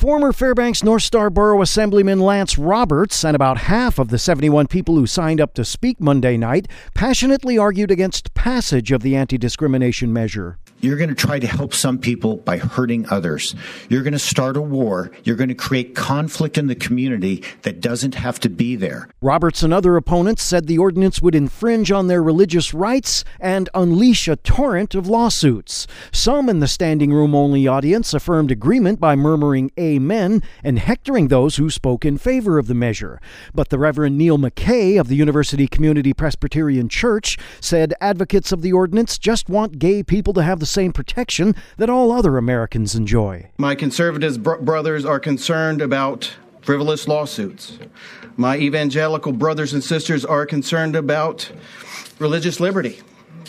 Former Fairbanks North Star Borough Assemblyman Lance Roberts and about half of the 71 people who signed up to speak Monday night passionately argued against passage of the anti-discrimination measure. You're going to try to help some people by hurting others. You're going to start a war. You're going to create conflict in the community that doesn't have to be there. Roberts and other opponents said the ordinance would infringe on their religious rights and unleash a torrent of lawsuits. Some in the standing room only audience affirmed agreement by murmuring amen and hectoring those who spoke in favor of the measure. But the Reverend Neil McKay of the University Community Presbyterian Church said advocates of the ordinance just want gay people to have the same protection that all other Americans enjoy. My conservative brothers are concerned about frivolous lawsuits. My evangelical brothers and sisters are concerned about religious liberty.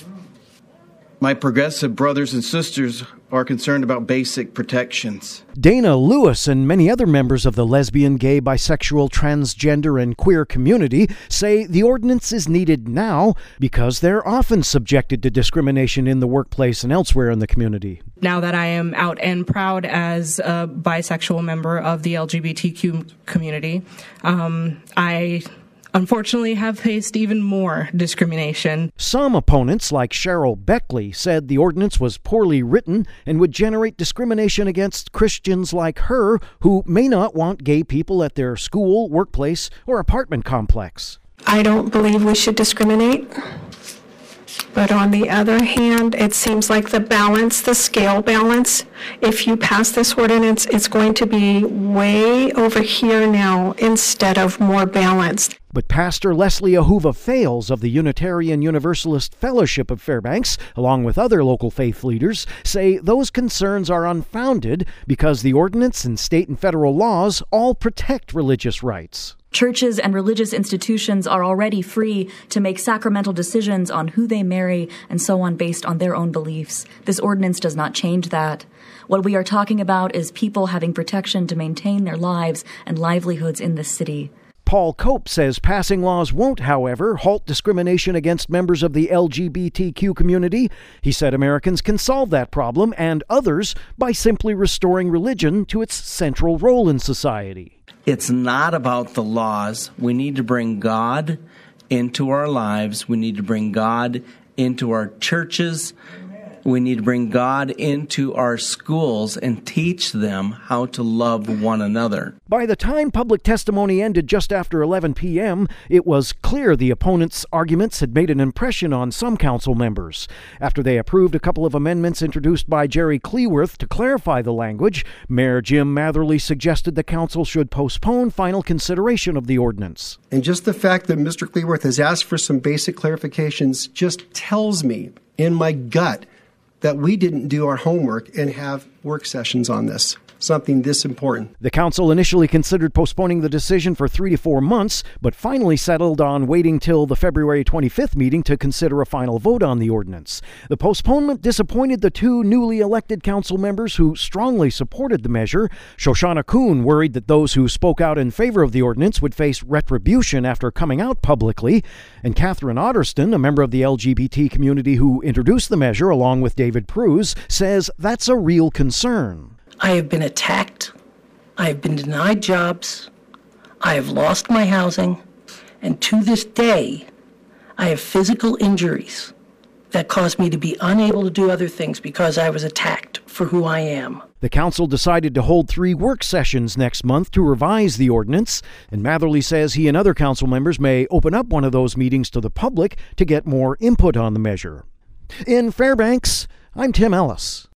My progressive brothers and sisters are concerned about basic protections. Dana Lewis and many other members of the lesbian, gay, bisexual, transgender, and queer community say the ordinance is needed now because they're often subjected to discrimination in the workplace and elsewhere in the community. Now that I am out and proud as a bisexual member of the LGBTQ community, I unfortunately have faced even more discrimination. Some opponents, like Cheryl Beckley, said the ordinance was poorly written and would generate discrimination against Christians like her who may not want gay people at their school, workplace, or apartment complex. I don't believe we should discriminate. But on the other hand, it seems like the scale balance, if you pass this ordinance, it's going to be way over here now instead of more balanced. But Pastor Leslie Ahuva Fales of the Unitarian Universalist Fellowship of Fairbanks, along with other local faith leaders, say those concerns are unfounded because the ordinance and state and federal laws all protect religious rights. Churches and religious institutions are already free to make sacramental decisions on who they marry and so on based on their own beliefs. This ordinance does not change that. What we are talking about is people having protection to maintain their lives and livelihoods in this city. Paul Cope says passing laws won't, however, halt discrimination against members of the LGBTQ community. He said Americans can solve that problem and others by simply restoring religion to its central role in society. It's not about the laws. We need to bring God into our lives. We need to bring God into our churches. We need to bring God into our schools and teach them how to love one another. By the time public testimony ended just after 11 p.m., it was clear the opponents' arguments had made an impression on some council members. After they approved a couple of amendments introduced by Jerry Cleworth to clarify the language, Mayor Jim Matherly suggested the council should postpone final consideration of the ordinance. And just the fact that Mr. Cleworth has asked for some basic clarifications just tells me in my gut that we didn't do our homework and have work sessions on this, something this important. The council initially considered postponing the decision for 3 to 4 months, but finally settled on waiting till the February 25th meeting to consider a final vote on the ordinance. The postponement disappointed the two newly elected council members who strongly supported the measure. Shoshana Kuhn worried that those who spoke out in favor of the ordinance would face retribution after coming out publicly. And Catherine Otterston, a member of the LGBT community who introduced the measure along with David Pruse, says that's a real concern. I have been attacked, I have been denied jobs, I have lost my housing, and to this day, I have physical injuries that caused me to be unable to do other things because I was attacked for who I am. The council decided to hold 3 work sessions next month to revise the ordinance, and Matherly says he and other council members may open up one of those meetings to the public to get more input on the measure. In Fairbanks, I'm Tim Ellis.